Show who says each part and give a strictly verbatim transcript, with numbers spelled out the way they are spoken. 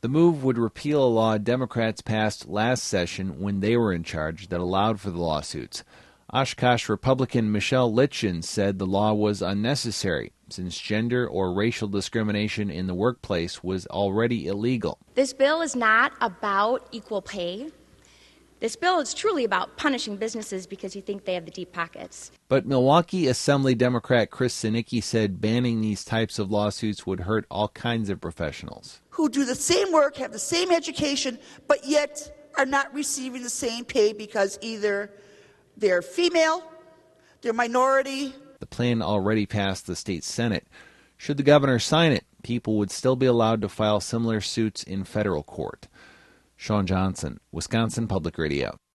Speaker 1: The move would repeal a law Democrats passed last session when they were in charge that allowed for the lawsuits. Oshkosh Republican Michelle Litchin said the law was unnecessary since gender or racial discrimination in the workplace was already illegal.
Speaker 2: This bill is not about equal pay. This bill is truly about punishing businesses because you think they have the deep pockets.
Speaker 1: But Milwaukee Assembly Democrat Chris Sinicki said banning these types of lawsuits would hurt all kinds of professionals.
Speaker 3: Who do the same work, have the same education, but yet are not receiving the same pay because either they're female, they're minority.
Speaker 1: The plan already passed the state Senate. Should the governor sign it, people would still be allowed to file similar suits in federal court. Sean Johnson, Wisconsin Public Radio.